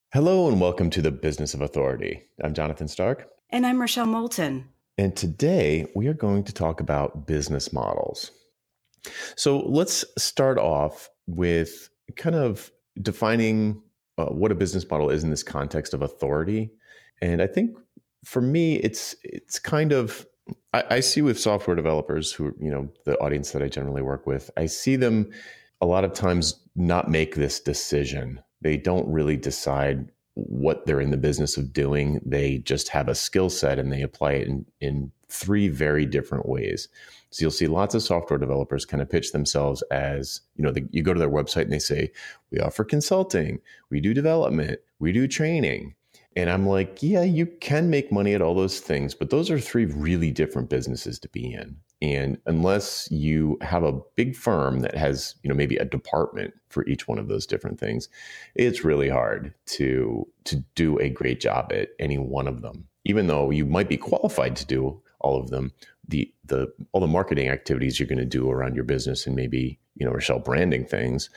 Hello and welcome to the Business of Authority. I'm Jonathan Stark. And I'm Rochelle Moulton. And today we are going to talk about business models. So let's start off with kind of defining what a business model is in this context of authority. And I think for me, it's kind of, I see with software developers who, the audience that I generally work with, I see them a lot of times not make this decision. They don't really decide what they're in the business of doing. They just have a skill set and they apply it in three very different ways. So you'll see lots of software developers kind of pitch themselves as, you go to their website and they say, we offer consulting, we do development, we do training. And I'm like, yeah, you can make money at all those things, but those are three really different businesses to be in. And unless you have a big firm that has, maybe a department for each one of those different things, it's really hard to do a great job at any one of them. Even though you might be qualified to do all of them, all the marketing activities you're going to do around your business and maybe, Rochelle, branding things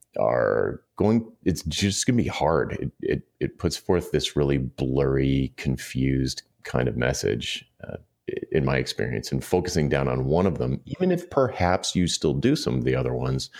it's just going to be hard. It puts forth this really blurry, confused kind of message, in my experience, and focusing down on one of them, even if perhaps you still do some of the other ones,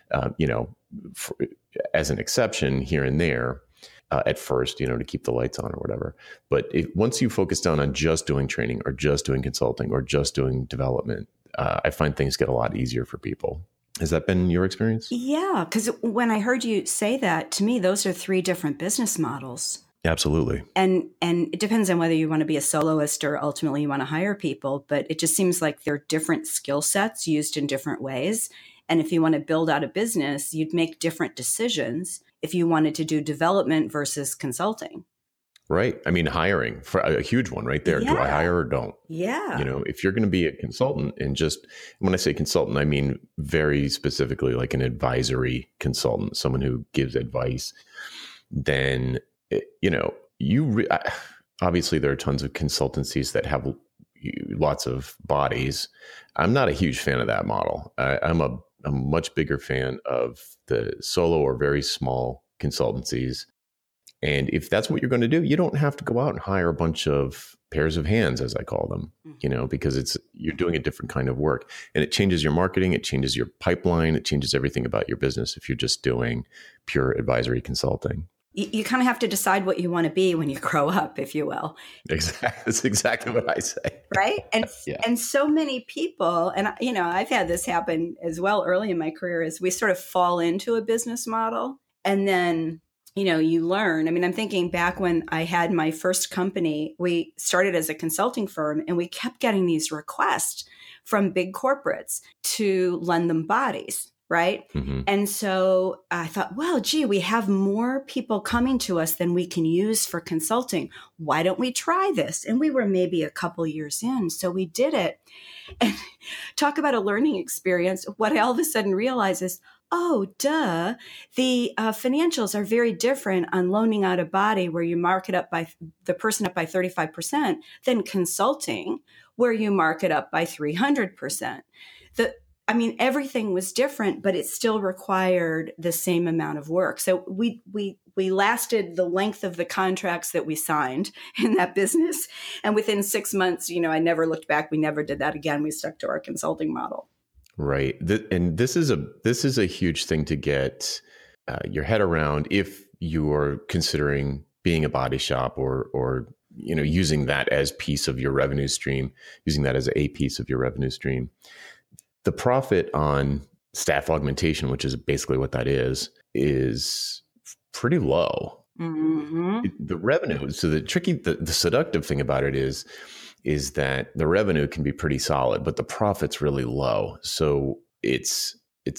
as an exception here and there, at first, to keep the lights on or whatever. But once you focus down on just doing training or just doing consulting or just doing development, I find things get a lot easier for people. Has that been your experience? Yeah, because when I heard you say that, to me, those are three different business models. Absolutely. And it depends on whether you want to be a soloist or ultimately you want to hire people, but it just seems like they're different skill sets used in different ways. And if you want to build out a business, you'd make different decisions if you wanted to do development versus consulting. Right. I mean, hiring, for a huge one right there. Yeah. Do I hire or don't? Yeah. If you're going to be a consultant, and just when I say consultant, I mean very specifically like an advisory consultant, someone who gives advice, then, obviously there are tons of consultancies that have lots of bodies. I'm not a huge fan of that model. I'm a much bigger fan of the solo or very small consultancies. And if that's what you're going to do, you don't have to go out and hire a bunch of pairs of hands, as I call them, because you're doing a different kind of work, and it changes your marketing, it changes your pipeline, it changes everything about your business if you're just doing pure advisory consulting. You kind of have to decide what you want to be when you grow up, if you will. Exactly. That's exactly what I say. Right. And so many people, and I've had this happen as well early in my career, is we sort of fall into a business model and then you learn. I mean, I'm thinking back when I had my first company, we started as a consulting firm and we kept getting these requests from big corporates to lend them bodies, right? Mm-hmm. And so I thought, well, gee, we have more people coming to us than we can use for consulting. Why don't we try this? And we were maybe a couple years in, so we did it. And talk about a learning experience. What I all of a sudden realized is, oh, duh. The financials are very different on loaning out a body where you mark it up by the person up by 35% than consulting where you mark it up by 300%. Everything was different, but it still required the same amount of work. So we lasted the length of the contracts that we signed in that business. And within 6 months, I never looked back. We never did that again. We stuck to our consulting model. Right. And this is a huge thing to get your head around if you're considering being a body shop or using that as piece of your revenue stream, using that as a piece of your revenue stream. The profit on staff augmentation, which is basically what that is pretty low. Mm-hmm. The revenue. So the seductive thing about it is that the revenue can be pretty solid, but the profit's really low. So it's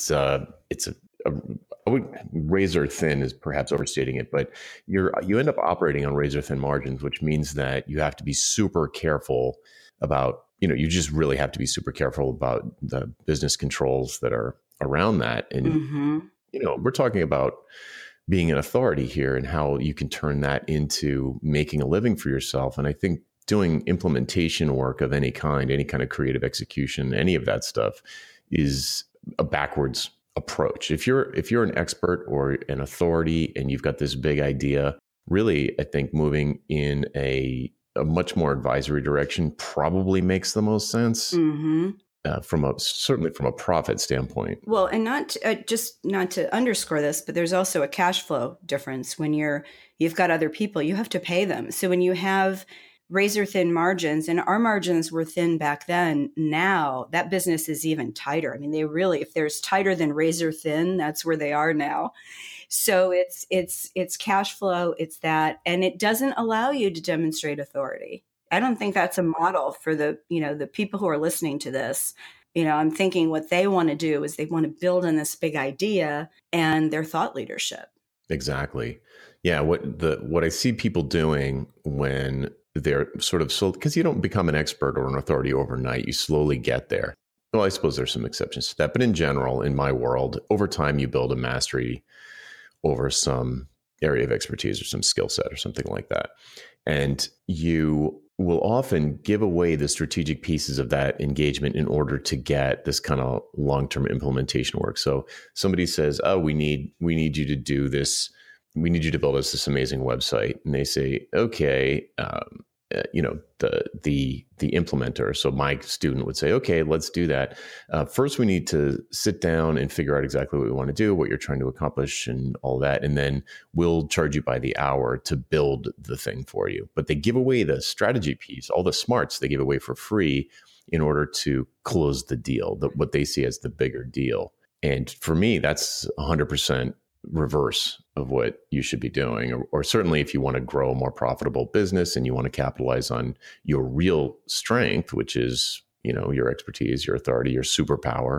razor thin is perhaps overstating it, but you end up operating on razor thin margins, which means that you have to be super careful about, you just really have to be super careful about the business controls that are around that. And, mm-hmm. We're talking about being an authority here and how you can turn that into making a living for yourself. And I think doing implementation work of any kind of creative execution, any of that stuff is a backwards approach. If you're an expert or an authority and you've got this big idea, really, I think moving in a much more advisory direction probably makes the most sense. Mm-hmm. Certainly from a profit standpoint. Well, and just not to underscore this, but there's also a cash flow difference when you've got other people, you have to pay them. So when you have razor thin margins, and our margins were thin back then, now that business is even tighter. I mean, if there's tighter than razor thin, that's where they are now. So it's cash flow, it's that, and it doesn't allow you to demonstrate authority. I don't think that's a model for the people who are listening to this. I'm thinking what they want to do is they want to build on this big idea and their thought leadership. Exactly. Yeah. What I see people doing when they're sort of because you don't become an expert or an authority overnight, you slowly get there. Well, I suppose there's some exceptions to that, but in general, in my world, over time, you build a mastery over some area of expertise or some skill set or something like that. And you will often give away the strategic pieces of that engagement in order to get this kind of long-term implementation work. So somebody says, "Oh, we need you to do this. We need you to build us this amazing website." And they say, "Okay, the implementer." So my student would say, "Okay, let's do that. First, we need to sit down and figure out exactly what we want to do, what you're trying to accomplish, and all that. And then we'll charge you by the hour to build the thing for you." But they give away the strategy piece, all the smarts they give away for free in order to close the deal, what they see as the bigger deal. And for me, that's 100% reverse of what you should be doing, or certainly if you want to grow a more profitable business and you want to capitalize on your real strength, which is your expertise, your authority, your superpower,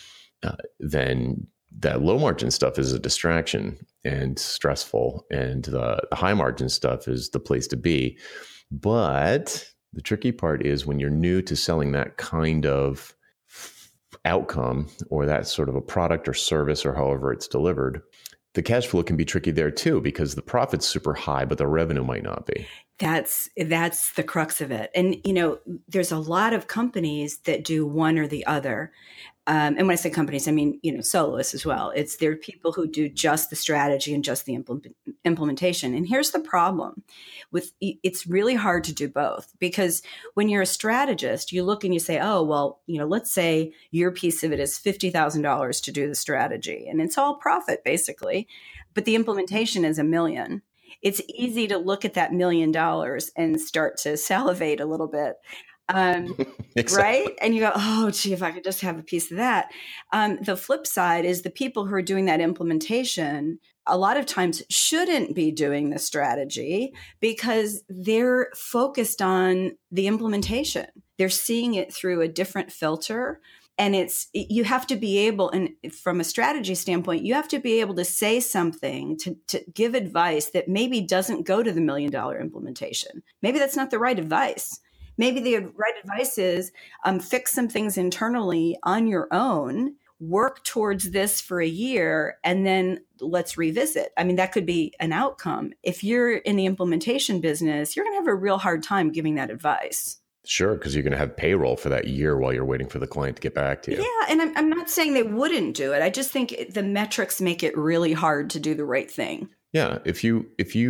then that low margin stuff is a distraction and stressful, and the high margin stuff is the place to be. But the tricky part is when you're new to selling that kind of outcome or that sort of a product or service or however it's delivered, the cash flow can be tricky there too, because the profit's super high, but the revenue might not be. That's the crux of it. And, there's a lot of companies that do one or the other. And when I say companies, I mean, soloists as well. There are people who do just the strategy and just the implementation. And here's the problem it's really hard to do both, because when you're a strategist, you look and you say, oh, well, let's say your piece of it is $50,000 to do the strategy, and it's all profit basically, but the implementation is $1 million. It's easy to look at that $1 million and start to salivate a little bit. Exactly. Right? And you go, oh, gee, if I could just have a piece of that. The flip side is the people who are doing that implementation a lot of times shouldn't be doing the strategy because they're focused on the implementation. They're seeing it through a different filter. And you have to be able, and from a strategy standpoint, you have to be able to say something to give advice that maybe doesn't go to the $1 million implementation. Maybe that's not the right advice. Maybe the right advice is fix some things internally on your own, work towards this for a year, and then let's revisit. I mean, that could be an outcome. If you're in the implementation business, you're going to have a real hard time giving that advice. Sure, because you're going to have payroll for that year while you're waiting for the client to get back to you. Yeah, and I'm not saying they wouldn't do it. I just think the metrics make it really hard to do the right thing. Yeah, if you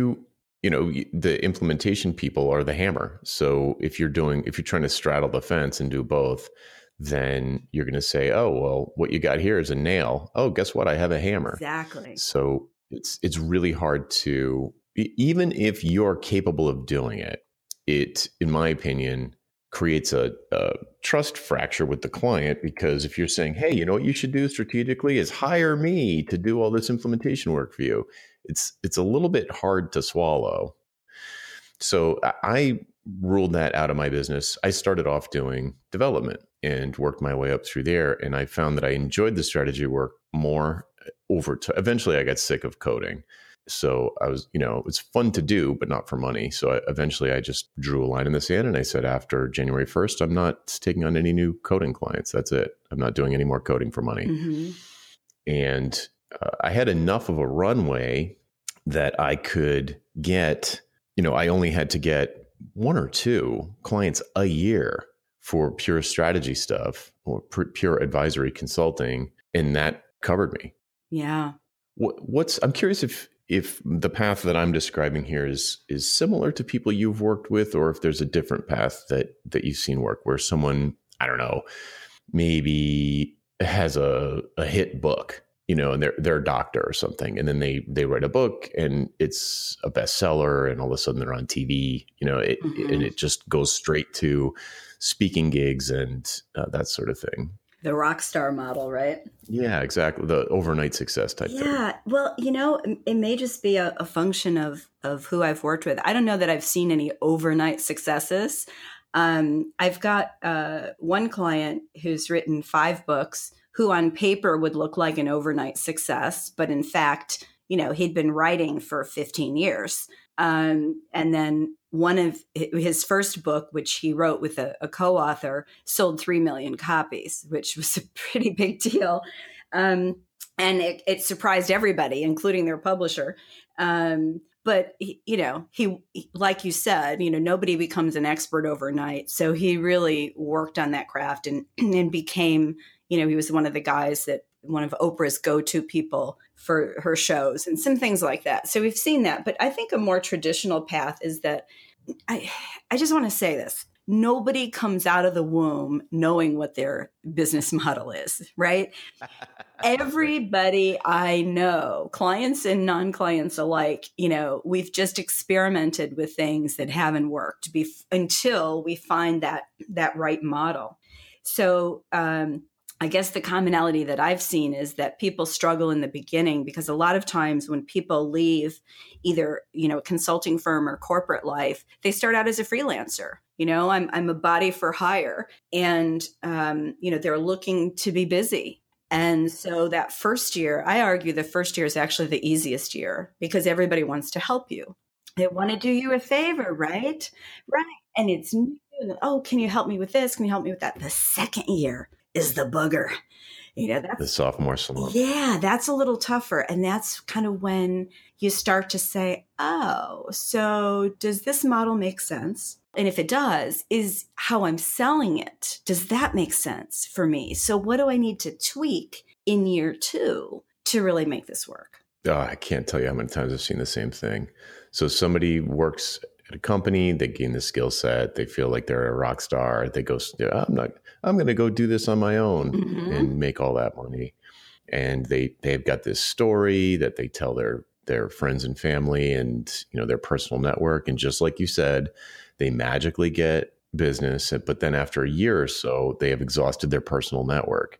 the implementation people are the hammer. So if you're trying to straddle the fence and do both, then you're going to say, oh, well, what you got here is a nail. Oh, guess what? I have a hammer. Exactly. So it's really hard to, even if you're capable of doing it, in my opinion, creates a trust fracture with the client, because if you're saying, hey, what you should do strategically is hire me to do all this implementation work for you, it's a little bit hard to swallow. So I ruled that out of my business. I started off doing development and worked my way up through there. And I found that I enjoyed the strategy work more over time. Eventually I got sick of coding. So I was, it's fun to do, but not for money. So eventually I just drew a line in the sand and I said, after January 1st, I'm not taking on any new coding clients. That's it. I'm not doing any more coding for money. Mm-hmm. And I had enough of a runway that I could get, I only had to get 1 or 2 clients a year for pure strategy stuff or pure advisory consulting. And that covered me. Yeah. I'm curious if the path that I'm describing here is similar to people you've worked with, or if there's a different path that you've seen work where someone, I don't know, maybe has a hit book, and they're a doctor or something, and then they write a book and it's a bestseller, and all of a sudden they're on TV, and it just goes straight to speaking gigs and that sort of thing. The rock star model, right? Yeah, exactly. The overnight success type thing. Yeah. Well, it may just be a function of who I've worked with. I don't know that I've seen any overnight successes. I've got one client who's written 5 books, who on paper would look like an overnight success, but in fact, he'd been writing for 15 years. And then one of his first book, which he wrote with a co-author, sold 3 million copies, which was a pretty big deal. And it surprised everybody, including their publisher. But he, like you said, nobody becomes an expert overnight. So he really worked on that craft and became, he was one of the guys one of Oprah's go-to people for her shows and some things like that. So we've seen that. But I think a more traditional path is that I just want to say this. Nobody comes out of the womb knowing what their business model is, right? Everybody I know, clients and non-clients alike, we've just experimented with things that haven't worked until we find that right model. So I guess the commonality that I've seen is that people struggle in the beginning because a lot of times when people leave either, a consulting firm or corporate life, they start out as a freelancer. I'm a body for hire and, they're looking to be busy. And so that first year, I argue the first year is actually the easiest year because everybody wants to help you. They want to do you a favor, right? Right. And it's new. Oh, can you help me with this? Can you help me with that? The second year is the booger. That's the sophomore slump. Yeah, that's a little tougher. And that's kind of when you start to say, oh, so does this model make sense? And if it does, is how I'm selling it, does that make sense for me? So what do I need to tweak in year 2 to really make this work? Oh, I can't tell you how many times I've seen the same thing. So somebody works at a company, they gain the skill set, they feel like they're a rock star, they go, I'm going to go do this on my own and make all that money. And they've got this story that they tell their friends and family and, their personal network. And just like you said, they magically get business, but then after a year or so, they have exhausted their personal network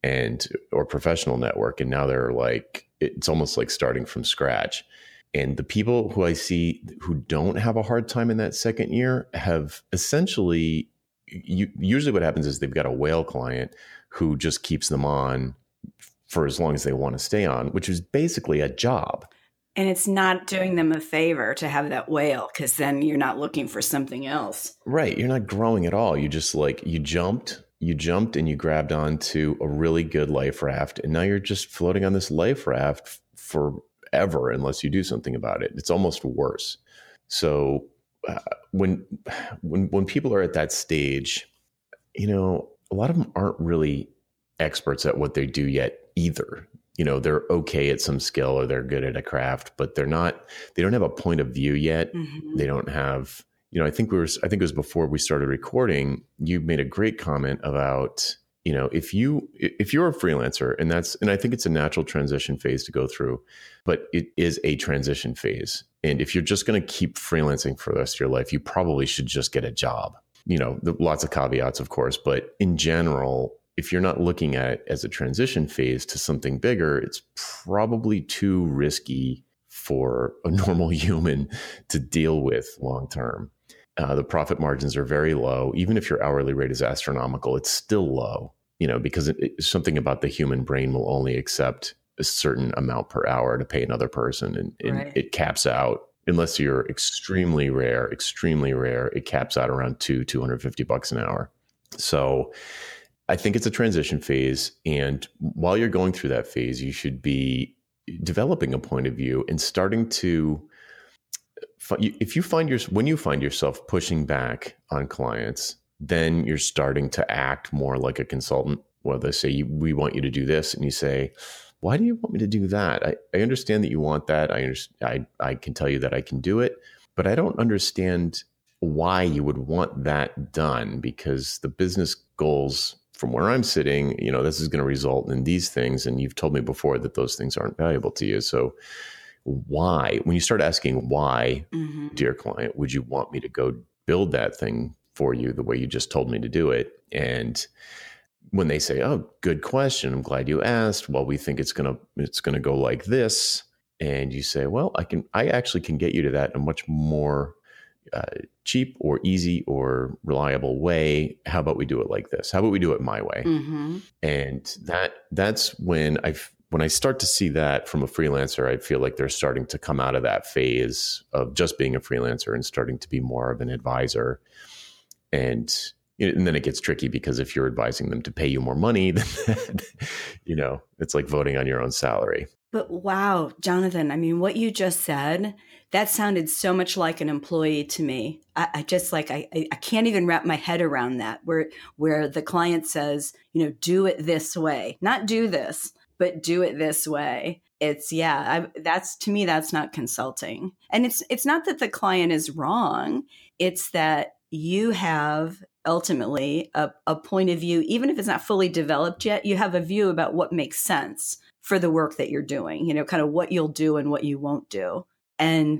or professional network. And now they're like, it's almost like starting from scratch. And the people who I see who don't have a hard time in that second year have essentially, usually what happens is they've got a whale client who just keeps them on for as long as they want to stay on, which is basically a job. And it's not doing them a favor to have that whale because then you're not looking for something else. Right. You're not growing at all. You just you jumped and you grabbed onto a really good life raft. And now you're just floating on this life raft forever unless you do something about it. It's almost worse. So when people are at that stage, a lot of them aren't really experts at what they do yet either. They're okay at some skill or they're good at a craft, but they don't have a point of view yet. They don't have, I think it was before we started recording, you made a great comment about, if you're a freelancer and I think it's a natural transition phase to go through, but it is a transition phase. And if you're just going to keep freelancing for the rest of your life, you probably should just get a job. Lots of caveats, of course, but in general, if you're not looking at it as a transition phase to something bigger, it's probably too risky for a normal human to deal with long term. The profit margins are very low. Even if your hourly rate is astronomical, it's still low, because something about the human brain will only accept a certain amount per hour to pay another person. And right. It caps out, unless you're extremely rare, it caps out around $250 an hour. So I think it's a transition phase. And while you're going through that phase, you should be developing a point of view and starting to, when you find yourself pushing back on clients, then you're starting to act more like a consultant. Well, they say, we want you to do this. And you say, why do you want me to do that? I understand that you want that. I can tell you that I can do it, but I don't understand why you would want that done, because the business goals from where I'm sitting, this is going to result in these things. And you've told me before that those things aren't valuable to you. So why, when you start asking why, dear client, would you want me to go build that thing for you the way you just told me to do it? And when they say, oh, good question, I'm glad you asked. Well, we think it's going to go like this. And you say, well, I actually can get you to that in a much more cheap or easy or reliable way. How about we do it like this? How about we do it my way? And that's when I start to see that from a freelancer, I feel like they're starting to come out of that phase of just being a freelancer and starting to be more of an advisor. And then it gets tricky, because if you're advising them to pay you more money, then it's like voting on your own salary. But wow, Jonathan, I mean, what you just said, that sounded so much like an employee to me. I just I can't even wrap my head around that, where the client says, do it this way, not do this, but do it this way. It's to me, that's not consulting. And it's not that the client is wrong. It's that you have ultimately a point of view, even if it's not fully developed yet, you have a view about what makes sense for the work that you're doing, kind of what you'll do and what you won't do. And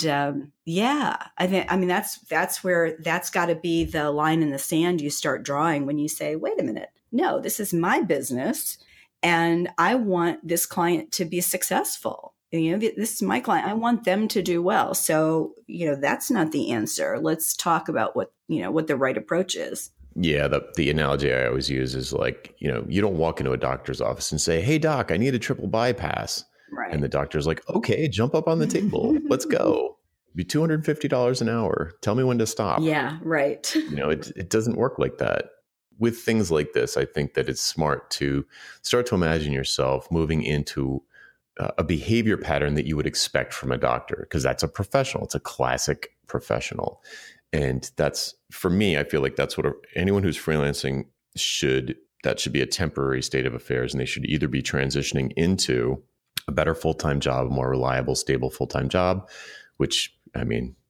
that's where that's got to be the line in the sand you start drawing when you say, wait a minute, no, this is my business and I want this client to be successful. This is my client. I want them to do well. So, that's not the answer. Let's talk about what the right approach is. Yeah, the analogy I always use is you don't walk into a doctor's office and say, hey, doc, I need a triple bypass. Right. And the doctor's like, okay, jump up on the table. Let's go. Be $250 an hour. Tell me when to stop. Yeah, right. It doesn't work like that. With things like this, I think that it's smart to start to imagine yourself moving into a behavior pattern that you would expect from a doctor, because that's a professional. It's a classic professional. And that's, for me, I feel like that's what anyone who's freelancing should be a temporary state of affairs. And they should either be transitioning into a better full-time job, a more reliable, stable full-time job, which, I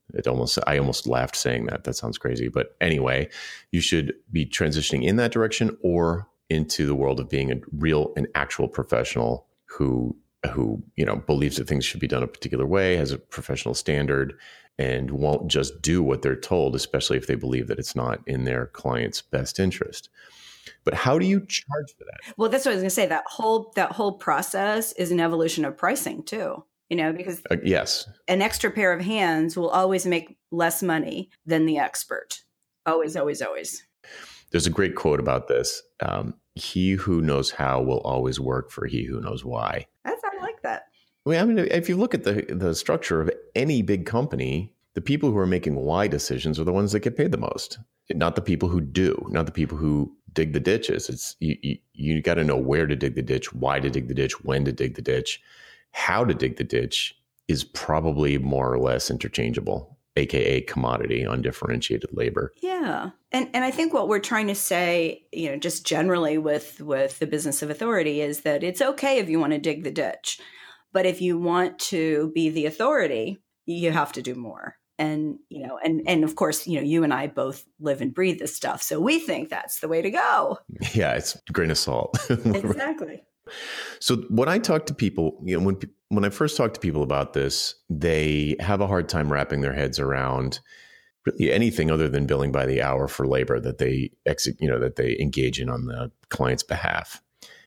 almost laughed saying that. That sounds crazy. But anyway, you should be transitioning in that direction, or into the world of being an actual professional who believes that things should be done a particular way, has a professional standard, and won't just do what they're told, especially if they believe that it's not in their client's best interest. But how do you charge for that? Well, that's what I was going to say. That whole process is an evolution of pricing too, because yes, an extra pair of hands will always make less money than the expert. Always, always, always. There's a great quote about this. He who knows how will always work for he who knows why. I like that. If you look at the structure of any big company, the people who are making why decisions are the ones that get paid the most, not the people who do, not the people who dig the ditches. It's you got to know where to dig the ditch, why to dig the ditch, when to dig the ditch, how to dig the ditch is probably more or less interchangeable, aka commodity, undifferentiated labor. Yeah. And I think what we're trying to say, just generally with the business of authority, is that it's okay if you want to dig the ditch, but if you want to be the authority, you have to do more. And, and of course, you and I both live and breathe this stuff. So we think that's the way to go. Yeah, it's a grain of salt. Exactly. So when I talk to people, when I first talk to people about this, they have a hard time wrapping their heads around really anything other than billing by the hour for labor that they that they engage in on the client's behalf.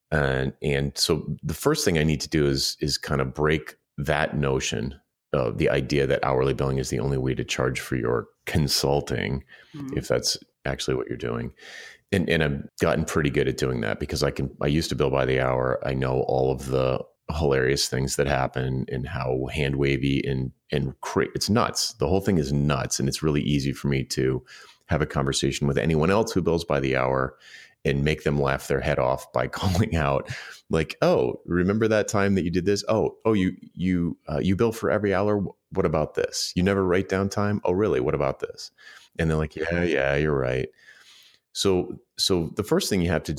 And so the first thing I need to do is kind of break that notion of the idea that hourly billing is the only way to charge for your consulting, if that's actually what you're doing. And I've gotten pretty good at doing that, because I used to bill by the hour. I know all of the hilarious things that happen and how hand wavy and it's nuts. The whole thing is nuts. And it's really easy for me to have a conversation with anyone else who bills by the hour and make them laugh their head off by calling out like, oh, remember that time that you did this? Oh, you bill for every hour. What about this? You never write down time? Oh, really? What about this? And they're like, yeah, you're right. So the first thing you have to do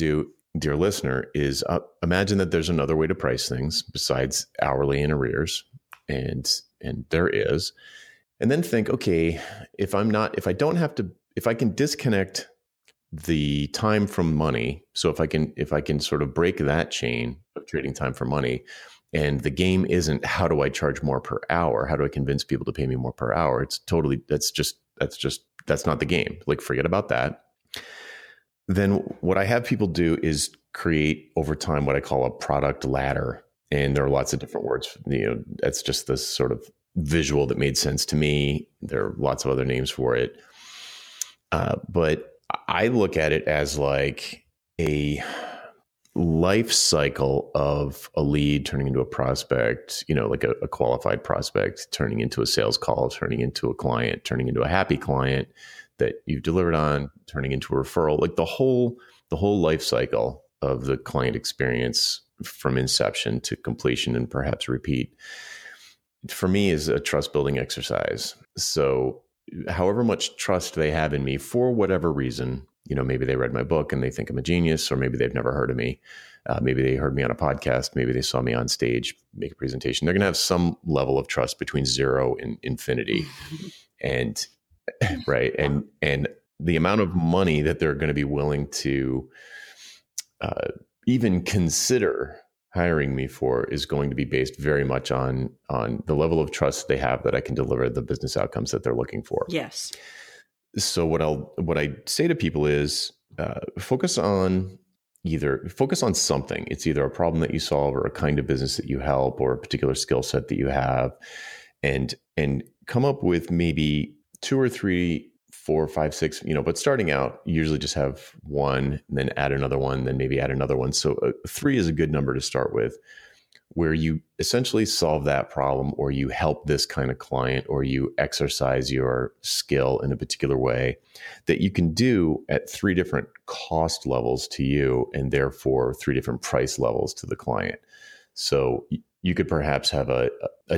dear listener, is imagine that there's another way to price things besides hourly and arrears, and there is. And then think, okay, if I can disconnect the time from money. So if I can sort of break that chain of trading time for money, and the game isn't how do I charge more per hour? How do I convince people to pay me more per hour? That's not the game. Like, forget about that. Then what I have people do is create over time what I call a product ladder. And there are lots of different words. That's just this sort of visual that made sense to me. There are lots of other names for it. But I look at it as like a life cycle of a lead turning into a prospect, like a qualified prospect turning into a sales call, turning into a client, turning into a happy client that you've delivered on, turning into a referral, like the whole life cycle of the client experience from inception to completion and perhaps repeat, for me, is a trust building exercise. So however much trust they have in me for whatever reason, maybe they read my book and they think I'm a genius, or maybe they've never heard of me. Maybe they heard me on a podcast. Maybe they saw me on stage make a presentation. They're going to have some level of trust between 0 and infinity. And right. And the amount of money that they're going to be willing to even consider hiring me for is going to be based very much on the level of trust they have that I can deliver the business outcomes that they're looking for. Yes. So what I say to people is focus on something. It's either a problem that you solve or a kind of business that you help or a particular skill set that you have, and come up with maybe 2 or 3, 4, 5, 6, but starting out, you usually just have one and then add another one, then maybe add another one. So 3 is a good number to start with, where you essentially solve that problem, or you help this kind of client, or you exercise your skill in a particular way that you can do at 3 different cost levels to you, and therefore 3 different price levels to the client. So you could perhaps have a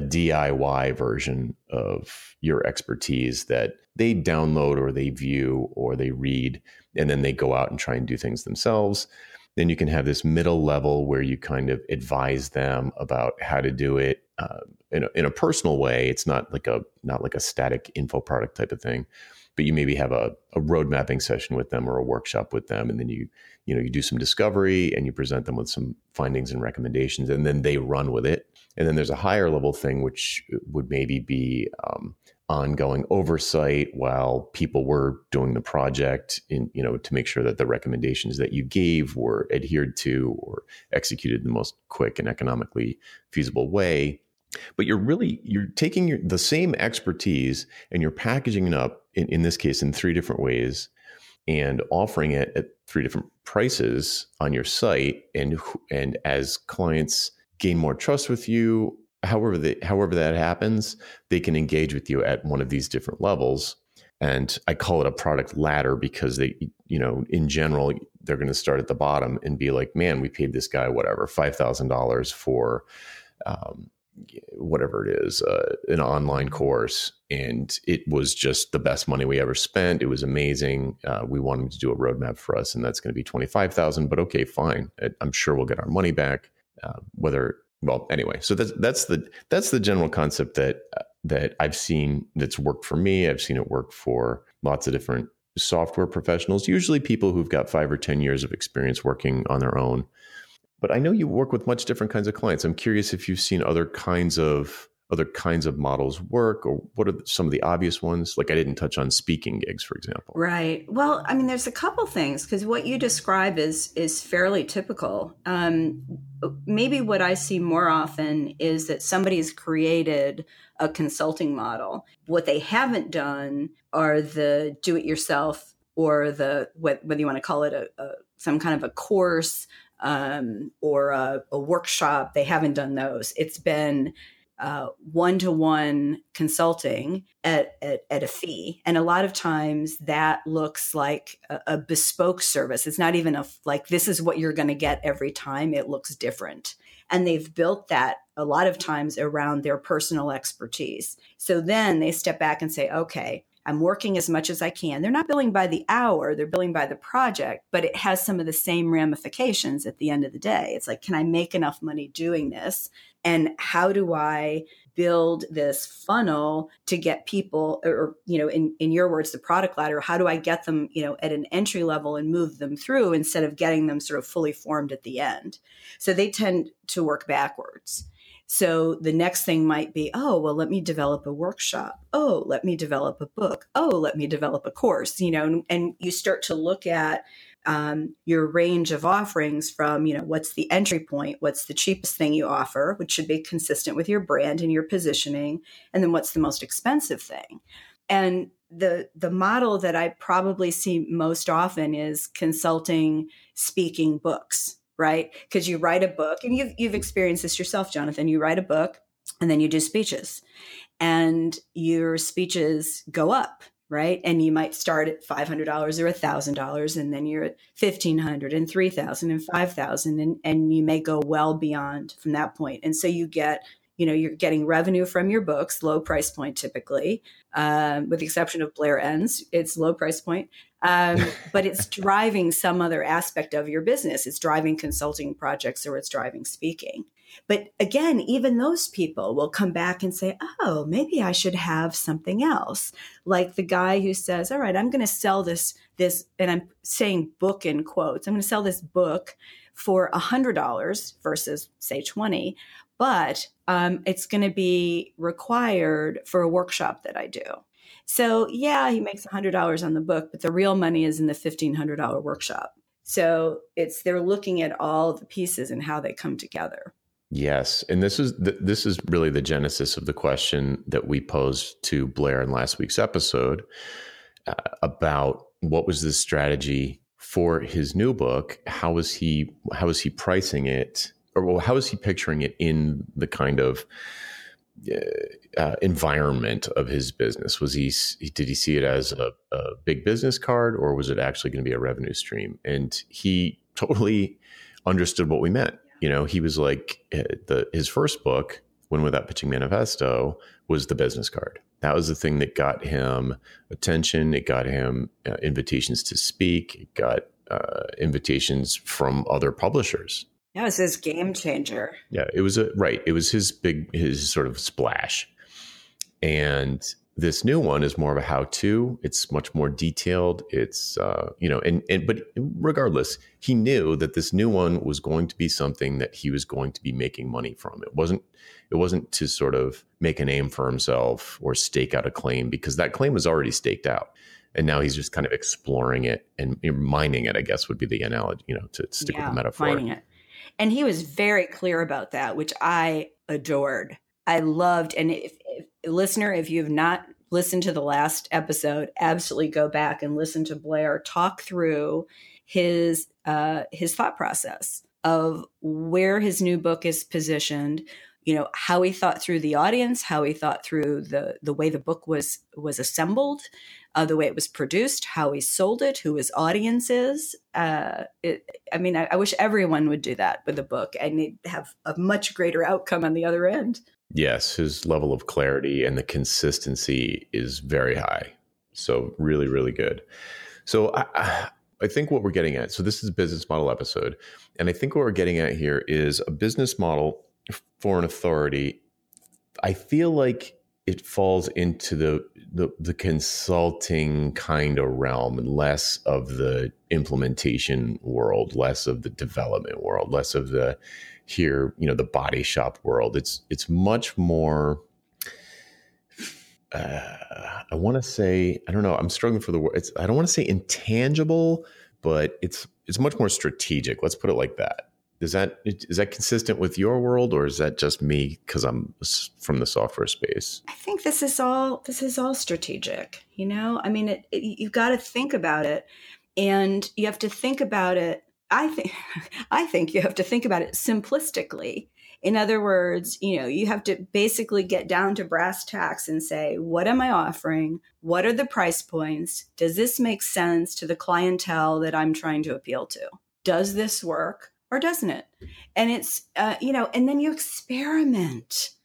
DIY version of your expertise that they download or they view or they read, and then they go out and try and do things themselves. Then you can have this middle level where you kind of advise them about how to do it in a personal way. It's not like a static info product type of thing, but you maybe have a road mapping session with them or a workshop with them, and then you do some discovery and you present them with some findings and recommendations, and then they run with it. And then there's a higher level thing, which would maybe be ongoing oversight while people were doing the project, to make sure that the recommendations that you gave were adhered to or executed in the most quick and economically feasible way. But you're taking the same expertise and you're packaging it up in this case in 3 different ways, and offering it at 3 different prices on your site. And as clients gain more trust with you, however that happens, they can engage with you at one of these different levels. And I call it a product ladder because they, in general, they're going to start at the bottom and be like, man, we paid this guy, whatever, $5,000 for whatever it is, an online course. And it was just the best money we ever spent. It was amazing. We want him to do a roadmap for us, and that's going to be $25,000, but okay, fine. I'm sure we'll get our money back. Anyway, so that's the general concept that I've seen that's worked for me. I've seen it work for lots of different software professionals, usually people who've got 5 or 10 years of experience working on their own. But I know you work with much different kinds of clients. I'm curious if you've seen other kinds of models work, or what are some of the obvious ones? Like, I didn't touch on speaking gigs, for example. Right. Well, I mean, there's a couple things, because what you describe is fairly typical. Maybe what I see more often is that somebody's created a consulting model. What they haven't done are the do-it-yourself, or the whether you want to call it some kind of a course or a workshop. They haven't done those. It's been one-to-one consulting at a fee. And a lot of times that looks like a bespoke service. It's not even like, this is what you're going to get every time. It looks different. And they've built that a lot of times around their personal expertise. So then they step back and say, okay, I'm working as much as I can. They're not billing by the hour, they're billing by the project, but it has some of the same ramifications at the end of the day. It's like, can I make enough money doing this? And how do I build this funnel to get people, or, in your words, the product ladder? How do I get them, at an entry level and move them through instead of getting them sort of fully formed at the end? So they tend to work backwards. So the next thing might be, oh, well, let me develop a workshop. Oh, let me develop a book. Oh, let me develop a course, and you start to look at your range of offerings from, what's the entry point, what's the cheapest thing you offer, which should be consistent with your brand and your positioning, and then what's the most expensive thing. And the model that I probably see most often is consulting, speaking, books, right? Because you write a book, and you've experienced this yourself, Jonathan. You write a book and then you do speeches, and your speeches go up, right? And you might start at $500 or $1,000, and then you're at $1,500 and $3,000 and $5,000, and you may go well beyond from that point. And so you get, you're getting revenue from your books, low price point typically, with the exception of Blair Ends, it's low price point. But it's driving some other aspect of your business. It's driving consulting projects, or it's driving speaking. But again, even those people will come back and say, oh, maybe I should have something else. Like the guy who says, all right, I'm going to sell this, and I'm saying book in quotes. I'm going to sell this book for $100 versus say 20, but it's going to be required for a workshop that I do. So yeah, he makes $100 on the book, but the real money is in the $1,500 workshop. So they're looking at all the pieces and how they come together. Yes, and this is really the genesis of the question that we posed to Blair in last week's episode about what was the strategy for his new book. How was he pricing it, or how was he picturing it in the kind of environment of his business? Did he see it as a big business card, or was it actually going to be a revenue stream? And he totally understood what we meant. He was like, his first book, Win Without Pitching Manifesto, was the business card. That was the thing that got him attention. It got him invitations to speak. It got invitations from other publishers. Yeah, it was his game changer. Yeah, it was his sort of splash. And this new one is more of a how-to. It's much more detailed. It's, but regardless, he knew that this new one was going to be something that he was going to be making money from. It wasn't to sort of make a name for himself or stake out a claim, because that claim was already staked out. And now he's just kind of exploring it and mining it, I guess would be the analogy, to stick with the metaphor. Mining it. And he was very clear about that, which I adored. I loved. And if you have not listened to the last episode, absolutely go back and listen to Blair talk through his thought process of where his new book is positioned, how he thought through the audience, how he thought through the way the book was assembled, the way it was produced, how he sold it, who his audience is. I wish everyone would do that with a book, and they'd have a much greater outcome on the other end. Yes, his level of clarity and the consistency is very high. So really, really good. So I think what we're getting at, so this is a business model episode, and I think what we're getting at here is a business model for an authority. I feel like it falls into the consulting kind of realm, and less of the implementation world, less of the development world, less of the the body shop world. It's much more, I want to say, I don't know, I'm struggling for the word. I don't want to say intangible, but it's much more strategic. Let's put it like that. Is that consistent with your world, or is that just me because I'm from the software space? I think this is all strategic. You've got to think about it, and you have to think about it. I think you have to think about it simplistically. In other words, you have to basically get down to brass tacks and say, what am I offering? What are the price points? Does this make sense to the clientele that I'm trying to appeal to? Does this work or doesn't it? And it's, and then you experiment.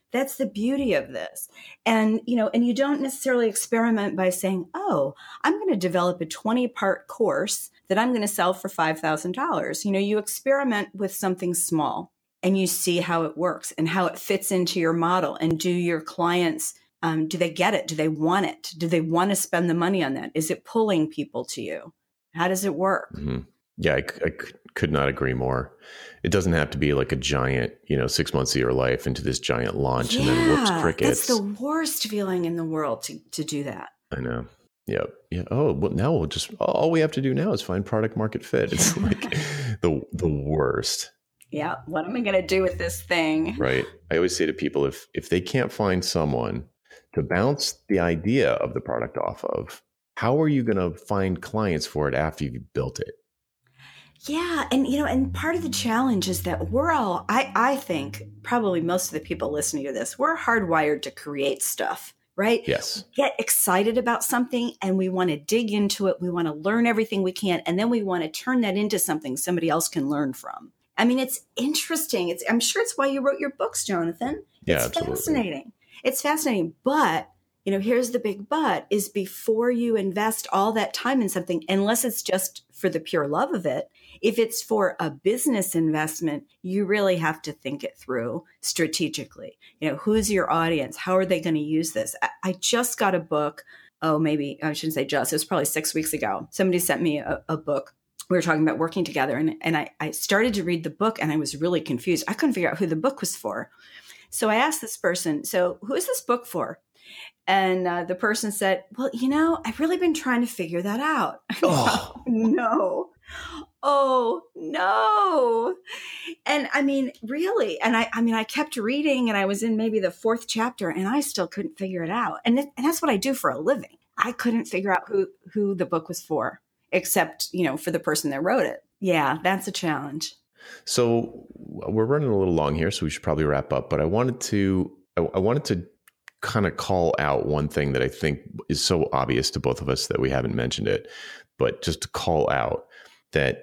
That's the beauty of this. And, and you don't necessarily experiment by saying, oh, I'm going to develop a 20-part course that I'm going to sell for $5,000. You experiment with something small and you see how it works and how it fits into your model. And do your clients, do they get it? Do they want it? Do they want to spend the money on that? Is it pulling people to you? How does it work? Mm-hmm. Yeah, I could not agree more. It doesn't have to be like a giant, 6 months of your life into this giant launch and then whoops, crickets. That's the worst feeling in the world to do that. I know. Yeah. Yeah. Oh, well, now all we have to do now is find product market fit. It's like the worst. Yeah. What am I going to do with this thing? Right. I always say to people, if they can't find someone to bounce the idea of the product off of, how are you going to find clients for it after you've built it? Yeah. And, and part of the challenge is that we're all, I think probably most of the people listening to this, we're hardwired to create stuff, right? Yes. Get excited about something and we want to dig into it. We want to learn everything we can. And then we want to turn that into something somebody else can learn from. I mean, it's interesting. I'm sure it's why you wrote your books, Jonathan. Yeah, it's absolutely. Fascinating. It's fascinating. But, here's the big but is before you invest all that time in something, unless it's just for the pure love of it, if it's for a business investment, you really have to think it through strategically. Who's your audience? How are they going to use this? I just got a book. Oh, maybe I shouldn't say just. It was probably 6 weeks ago. Somebody sent me a book. We were talking about working together. And I started to read the book and I was really confused. I couldn't figure out who the book was for. So I asked this person, so who is this book for? And the person said, well, I've really been trying to figure that out. Oh, no. Oh, no. And I mean, really. And I kept reading and I was in maybe the 4th chapter and I still couldn't figure it out. And that's what I do for a living. I couldn't figure out who the book was for, except, for the person that wrote it. Yeah, that's a challenge. So we're running a little long here, so we should probably wrap up. But I wanted to kind of call out one thing that I think is so obvious to both of us that we haven't mentioned it, but just to call out that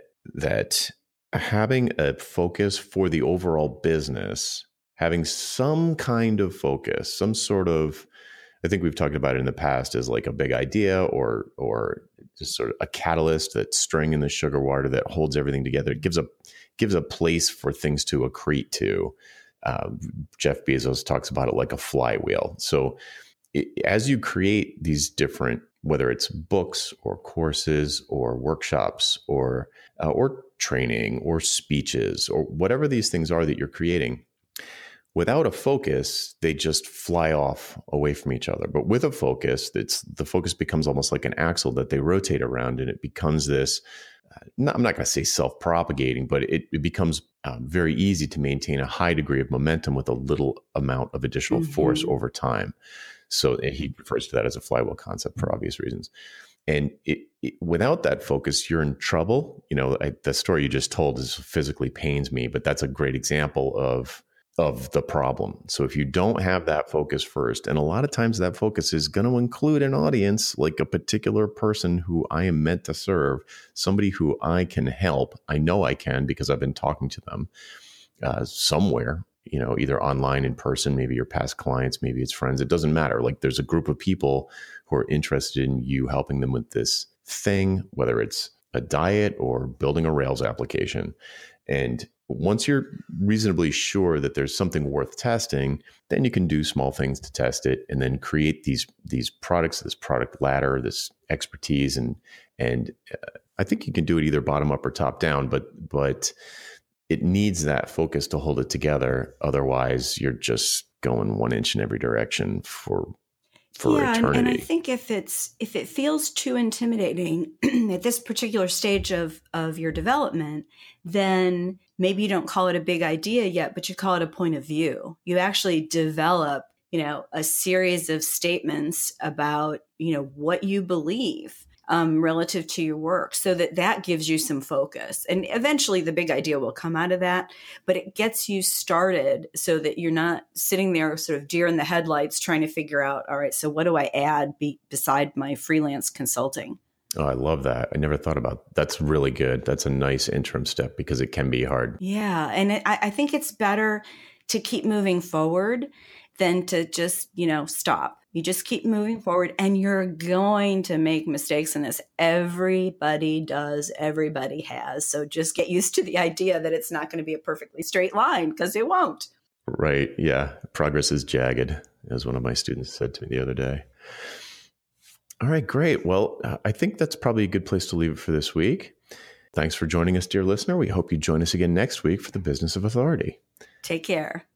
having a focus for the overall business, having some kind of focus, some sort of, I think we've talked about it in the past as like a big idea or just sort of a catalyst, that string in the sugar water that holds everything together. It gives a place for things to accrete to. Jeff Bezos talks about it like a flywheel. So as you create these different, whether it's books or courses or workshops or training or speeches or whatever these things are that you're creating, without a focus, they just fly off away from each other. But with a focus, the focus becomes almost like an axle that they rotate around, and it becomes this, I'm not going to say self-propagating, but it becomes very easy to maintain a high degree of momentum with a little amount of additional force over time. So he refers to that as a flywheel concept for obvious reasons. And without that focus, you're in trouble. The story you just told physically pains me, but that's a great example of the problem. So if you don't have that focus first, and a lot of times that focus is going to include an audience, like a particular person who I am meant to serve, somebody who I can help. I know I can because I've been talking to them somewhere, either online, in person, maybe your past clients, maybe it's friends. It doesn't matter. Like there's a group of people who are interested in you helping them with this thing, whether it's a diet or building a Rails application. And once you're reasonably sure that there's something worth testing, then you can do small things to test it and then create these products, this product ladder, this expertise. And I think you can do it either bottom up or top down, but it needs that focus to hold it together. Otherwise, you're just going 1 inch in every direction for eternity. And I think if it feels too intimidating at this particular stage of your development, then maybe you don't call it a big idea yet, but you call it a point of view. You actually develop, a series of statements about, what you believe relative to your work, so that gives you some focus. And eventually the big idea will come out of that, but it gets you started so that you're not sitting there sort of deer in the headlights trying to figure out, all right, so what do I add beside my freelance consulting? Oh, I love that. I never thought about that. That's really good. That's a nice interim step because it can be hard. Yeah. And I think it's better to keep moving forward than to just, stop. You just keep moving forward, and you're going to make mistakes in this. Everybody does. Everybody has. So just get used to the idea that it's not going to be a perfectly straight line, because it won't. Right. Yeah. Progress is jagged, as one of my students said to me the other day. All right, great. Well, I think that's probably a good place to leave it for this week. Thanks for joining us, dear listener. We hope you join us again next week for the Business of Authority. Take care.